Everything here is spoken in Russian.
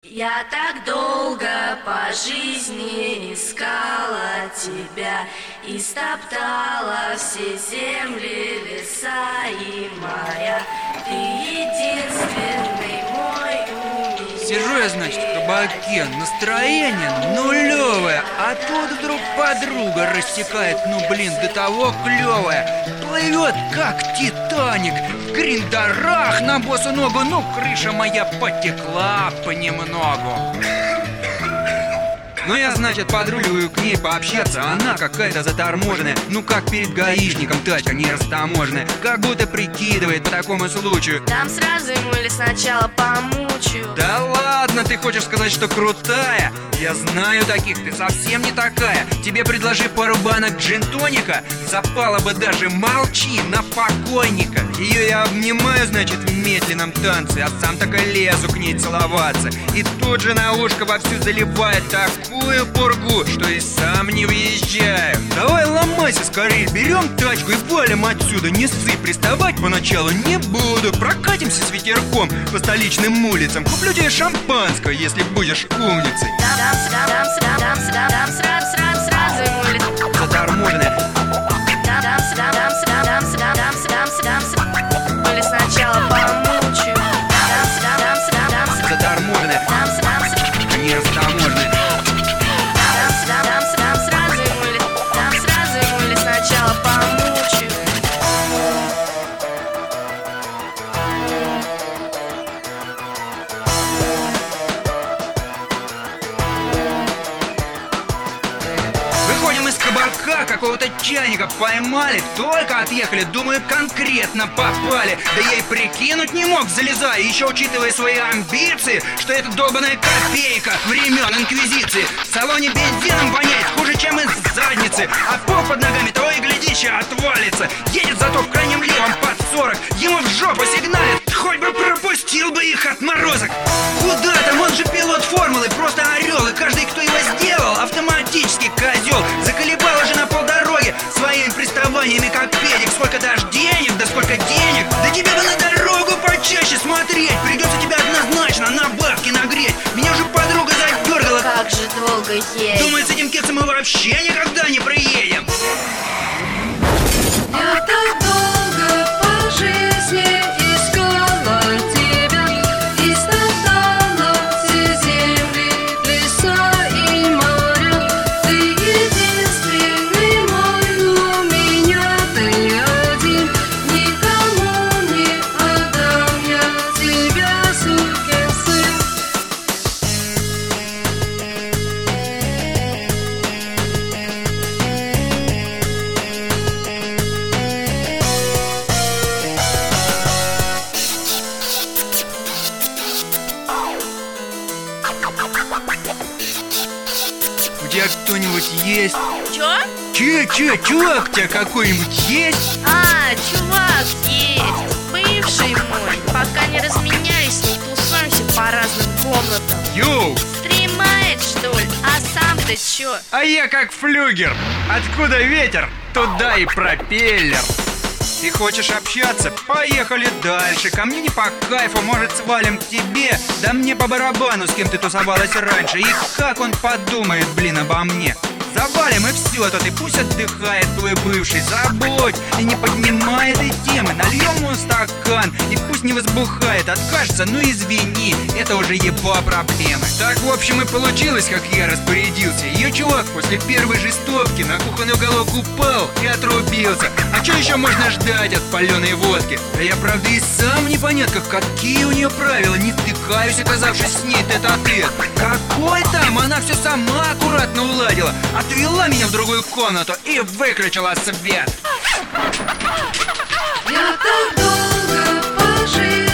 Я так долго по жизни искала тебя, и стоптала все земли, леса и моря. Ты единственный мой умник. Сижу я, значит, в кабаке, настроение нулевое, а тут вдруг подруга рассекает, до того клевая. Плывет, как Титаник, в гриндарах на босу ногу, крыша моя потекла понемногу. Я, значит, подруливаю к ней пообщаться, она какая-то заторможенная, как перед гаишником тачка не растаможенная, как будто прикидывает по такому случаю. Там сразу ему или сначала помучу? Да ладно, ты хочешь сказать, что крутая? Я знаю таких, ты совсем не такая. Тебе предложи пару банок джин-тоника, запала бы даже молчи на покойника. Ее я обнимаю, значит, в медленном танце, а сам так и лезу к ней целоваться. И тут же на ушко вовсю заливает такую пургу, что и сам не въезжаю. Давай ломайся скорее, берем тачку и валим отсюда. Не ссы, приставать поначалу не буду. Прокатимся с ветерком по столичным улицам. Куплю тебе шампанского, если будешь умницей. Сразу ему или заторможенная. Или сначала помучу. Заторможенная. Не растаможенная. Сразу ему или сначала помучу. Выходим из кабака, какого-то чайника поймали, только отъехали, думаю, конкретно попали. Да я и прикинуть не мог, залезая, еще учитывая свои амбиции, что это долбаная копейка времен инквизиции. В салоне бензином воняет хуже, чем из задницы, а пол под ногами того и глядище отвалится. Едет зато в крайнем левом под 40, ему в жопу сигналит, хоть бы пропустил бы их отморозок. Куда там, он же пилот формулы, просто орел, и каждый, кто его сделал, автоматически козел. Заколебал уже на полдороги своими приставаниями, как педик. Сколько дашь денег, да сколько денег. Да тебе бы на дорогу почаще смотреть. Придется тебя однозначно на бабки нагреть. Меня уже подруга задергала. Как же долго есть. Думаю, с этим кексом мы вообще никогда не приедем. Я так долго по жизни искала тебя, и стоптала все земли, леса и моря. Ты единственный мой, у меня ты один. Никому не отдам я тебя, сукин сын. У тебя кто-нибудь есть? Чё? Чувак у тебя какой-нибудь есть? Чувак есть, бывший мой. Пока не разменялись, не тусуемся по разным комнатам. Йоу! Стремает, что ли? А сам-то чё? А я как флюгер. Откуда ветер, туда и пропеллер. Ты хочешь общаться? Поехали дальше. Ко мне не по кайфу, может, свалим к тебе. Да мне по барабану, с кем ты тусовалась раньше. И как он подумает, обо мне. Завалим и все, а то ты пусть отдыхает твой бывший. Забудь и не поднимай этой темы. Нальем ему стакан и пусть не возбухает. Откажется, извини, это уже его проблемы. Так, в общем, и получилось, как я распорядился. Ее чувак после первой же стопки на кухонный уголок упал и отрубился. А что еще можно ждать от паленой водки? Да я, правда, и сам в непонятках, какие у нее правила. Не втыкаюсь, оказавшись с ней тет-а-тет. Какой там? Она все сама аккуратно уладила. Отвела меня в другую комнату и выключила свет. Я так долго по жизни